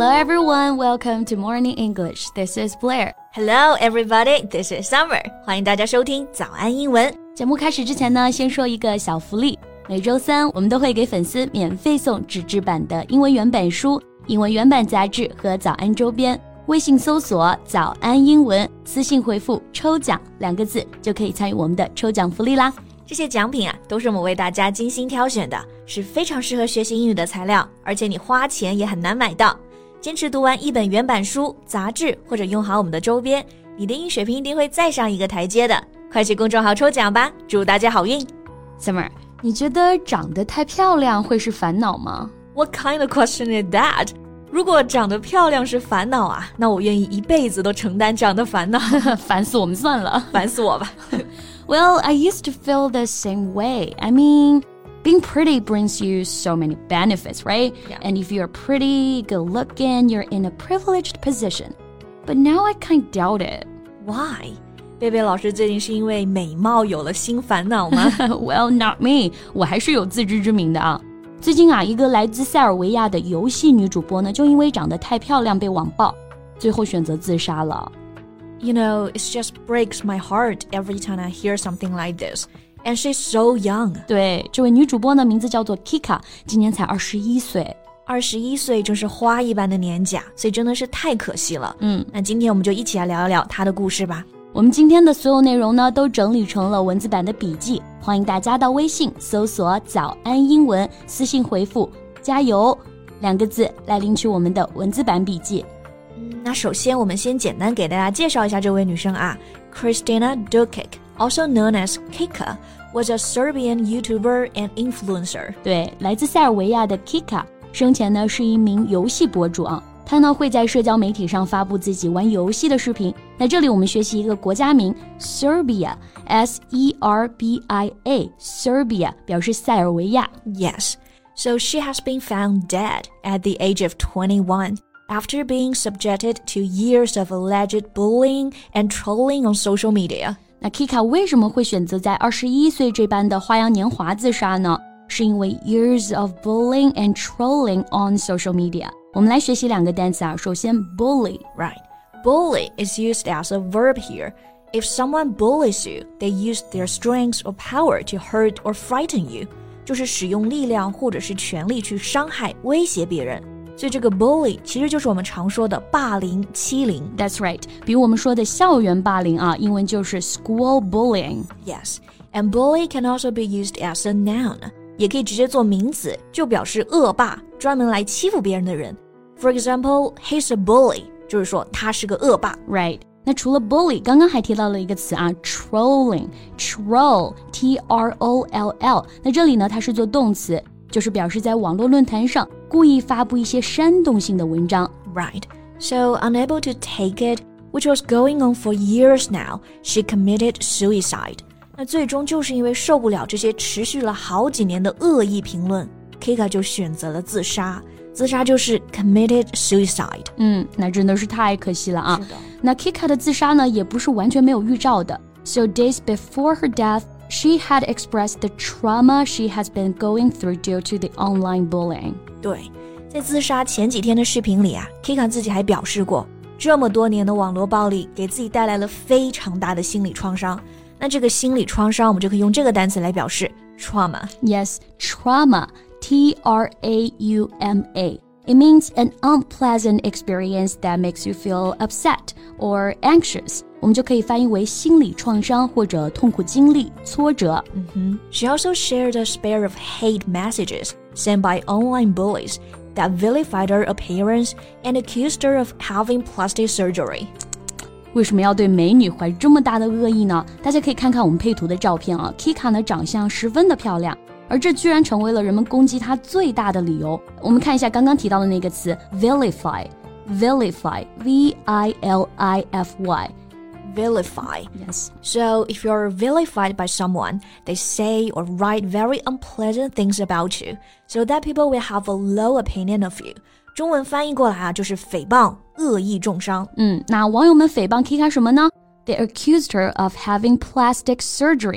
Hello everyone, welcome to Morning English. This is Blair. Hello everybody, this is Summer. 欢迎大家收听早安英文。 节目开始之前呢，先说一个小福利。每周三我们都会给粉丝免费送纸质版的英文原版书、英文原版杂志和早安周边。微信搜索早安英文，私信回复抽奖2个字就可以参与我们的抽奖福利啦。 这些奖品啊，都是我们为大家精心挑选的，是非常适合学习英语的材料，而且你花钱也很难买到。坚持读完一本原版书、杂志，或者用好我们的周边，你的英语水平一定会再上一个台阶的。快去公众号抽奖吧，祝大家好运。 Summer， 你觉得长得太漂亮会是烦恼吗？ What kind of question is that? 如果长得漂亮是烦恼啊，那我愿意一辈子都承担这样的烦恼。 烦死我们算了。 烦死我吧。 Well, I used to feel the same way. I mean, being pretty brings you so many benefits, right? Yeah. And if you're pretty, good looking, you're in a privileged position. But now I kind of doubt it. Why? 贝贝老师最近是因为美貌有了新烦恼吗？ Well, not me. 我还是有自知之明的啊。最近啊，一个来自塞尔维亚的游戏女主播呢，就因为长得太漂亮被网暴，最后选择自杀了。 You know, it just breaks my heart every time I hear something like this. And she's so young. 对，这位女主播呢，名字叫做 Kika， 今年才21岁。 21岁正是花一般的年纪啊，所以真的是太可惜了。那今天我们就一起来聊一聊她的故事吧。 我们今天的所有内容呢，都整理成了文字版的笔记，欢迎大家到微信搜索早安英文，私信回复加油2个字来领取我们的文字版笔记。 那首先我们先简单给大家介绍一下这位女生啊。 Kristina Dukic, also known as Kika, was a Serbian YouTuber and influencer. 对，来自塞尔维亚的 Kika 生前呢是一名游戏博主啊，她呢会在社交媒体上发布自己玩游戏的视频。那这里我们学习一个国家名 Serbia, S-E-R-B-I-A, Serbia 表示塞尔维亚。 Yes, so she has been found dead at the age of 21. After being subjected to years of alleged bullying and trolling on social media. 那 Kika 为什么会选择在21岁这般的花样年华自杀呢？是因为 years of bullying and trolling on social media。 我们来学习2个单词啊。首先 bully. Right. Bully is used as a verb here. If someone bullies you, they use their strength or power to hurt or frighten you. 就是使用力量或者是权力去伤害、威胁别人。所以这个 bully 其实就是我们常说的霸凌、欺凌。 That's right. 比如我们说的校园霸凌啊，英文就是 school bullying. Yes, and bully can also be used as a noun. 也可以直接做名词，就表示恶霸，专门来欺负别人的人。For example, he's a bully, 就是说他是个恶霸。 Right. 那除了 bully， 刚刚还提到了一个词啊 trolling. Troll, T-R-O-L-L. 那这里呢，它是做动词，就是表示在网络论坛上故意发布一些煽动性的文章。 Right. So, unable to take it, which was going on for years now, she committed suicide. 那最终就是因为受不了这些持续了好几年的恶意评论， Kika 就选择了自杀。自杀就是 committed suicide. 那真的是太可惜了啊。 是的。 那 Kika 的自杀呢，也不是完全没有预兆的。So days before her death, she had expressed the trauma she has been going through due to the online bullying. 对，在自杀前几天的视频里啊， Kika 自己还表示过，这么多年的网络暴力给自己带来了非常大的心理创伤。那这个心理创伤我们就可以用这个单词来表示 trauma. Yes, trauma, T-R-A-U-M-A. It means an unpleasant experience that makes you feel upset or anxious. 我们就可以翻译为心理创伤或者痛苦经历、挫折。 She also shared a spate of hate messages sent by online bullies that vilified her appearance and accused her of having plastic surgery. 为什么要对美女怀这么大的恶意呢？大家可以看看我们配图的照片啊 Kika 呢长相十分的漂亮，而这居然成为了人们攻击她最大的理由。我们看一下刚刚提到的那个词 vilify, V-I-L-I-F-Y. Vilify. Yes. So if you're vilified by someone, they say or write very unpleasant things about you, so that people will have a low opinion of you. 中文翻译过来啊，就是诽谤、恶意重伤。 那网友们诽谤 Kika 什么呢？They accused her of having plastic surgery.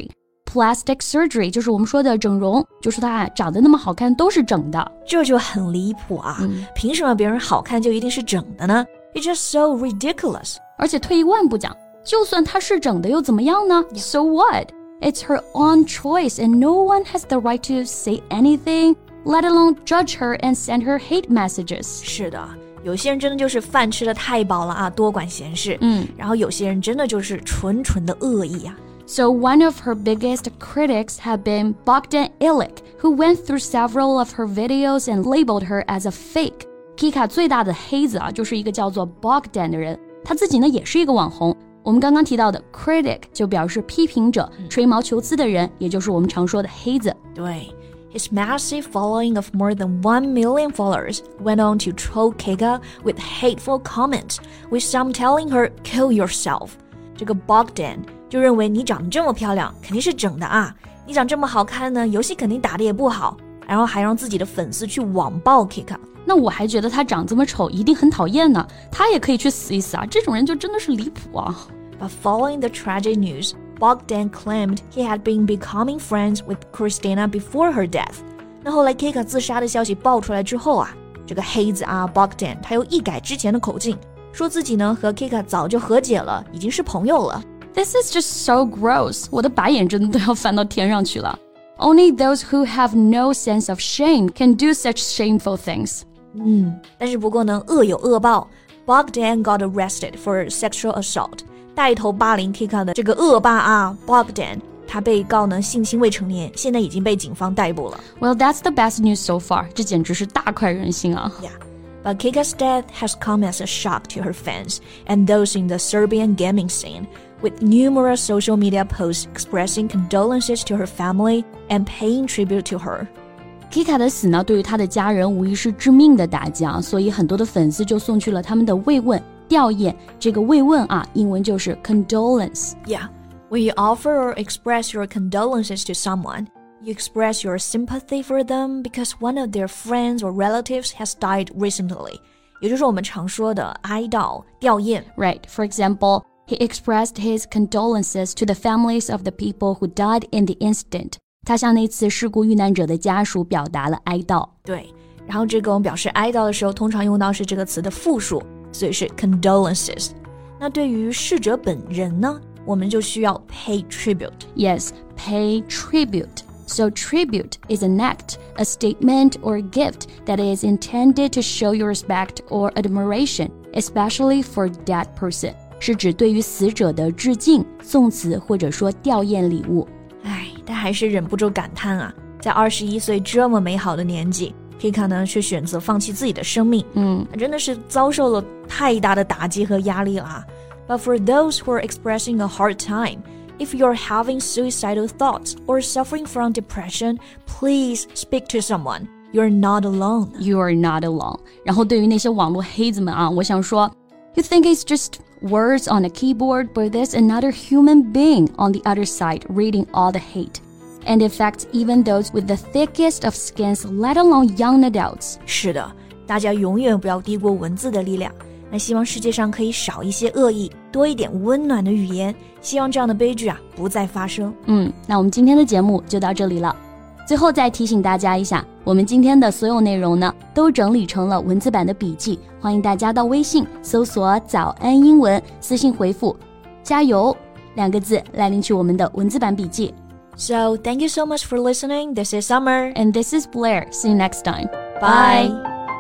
plastic surgery， 就是我们说的整容，就说她长得那么好看都是整的。 这就很离谱啊，凭什么别人好看就一定是整的呢？ It's just so ridiculous。 而且退一万步讲，就算她是整的又怎么样呢？ So what? It's her own choice and no one has the right to say anything, let alone judge her and send her hate messages. 是的，有些人真的就是饭吃得太饱了啊，多管闲事。然后有些人真的就是纯纯的恶意啊。 So one of her biggest critics had been Bogdan Ilic, who went through several of her videos and labeled her as a fake. Kika 最大的黑子啊，就是一个叫做 Bogdan 的人，他自己呢也是一个网红。我们刚刚提到的 critic 就表示批评者、吹毛求疵的人，也就是我们常说的黑子。 对。His massive following of more than 1 million followers went on to troll Kika with hateful comments, with some telling her, kill yourself. 这个 Bogdan 就认为你长得这么漂亮，肯定是整的啊！你长这么好看呢，游戏肯定打得也不好，然后还让自己的粉丝去网暴 Kika。 那我还觉得他长这么丑，一定很讨厌呢。他也可以去死一死啊！这种人就真的是离谱啊。 But following the tragic news, Bogdan claimed he had been becoming friends with Christina before her death. 那后来 Kika 自杀的消息爆出来之后啊，这个黑子啊 Bogdan 他又一改之前的口径，说自己呢和 Kika 早就和解了，已经是朋友了。 This is just so gross. 我的白眼真的都要翻到天上去了。Only those who have no sense of shame can do such shameful things. 但是不过呢，恶有恶报。Bogdan got arrested for sexual assault. 带头霸凌 Kika 的这个恶霸啊 Bogdan 他被告呢性侵未成年，现在已经被警方逮捕了。 Well, that's the best news so far. 这简直是大快人心啊。 Yeah, but Kika's death has come as a shock to her fans and those in the Serbian gaming scene, with numerous social media posts expressing condolences to her family and paying tribute to her. Kika 的死呢，对于他的家人无疑是致命的打击啊，所以很多的粉丝就送去了他们的慰问吊唁。这个慰问啊，英文就是 condolence. Yeah, when you offer or express your condolences to someone, you express your sympathy for them because one of their friends or relatives has died recently. 也就是我们常说的哀悼吊唁。 Right, for example, he expressed his condolences to the families of the people who died in the incident. 他向那次事故遇难者的家属表达了哀悼。 对，然后这个我们表示哀悼的时候，通常用到是这个词的复数，所以是 condolences。那对于逝者本人呢，我们就需要 pay tribute. Yes, pay tribute. So tribute is an act, a statement or a gift that is intended to show your respect or admiration, especially for dead person. 是指对于死者的致敬、颂词或者说吊唁礼物。 但还是忍不住感叹啊，在21岁这么美好的年纪 Kika 呢却选择放弃自己的生命。真的是遭受了太大的打击和压力了啊。But for those who are expressing a hard time, if you're having suicidal thoughts or suffering from depression, please speak to someone. You're not alone. You're not alone. 然后对于那些网络黑子们啊，我想说 You think it's just words on a keyboard, but there's another human being on the other side reading all the hate. And it affects even those with the thickest of skins, let alone young adults. 是的，大家永远不要低估文字的力量。那希望世界上可以少一些恶意，多一点温暖的语言。希望这样的悲剧啊不再发生。 那我们今天的节目就到这里了。最后再提醒大家一下，我们今天的所有内容呢，都整理成了文字版的笔记，欢迎大家到微信搜索早安英文，私信回复加油2个字来领取我们的文字版笔记。 So thank you so much for listening. This is Summer. And this is Blair. See you next time. Bye.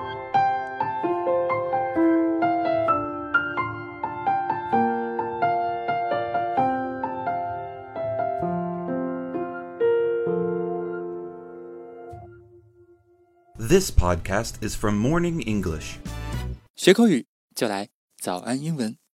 This podcast is from Morning English. 学口语就来早安英文。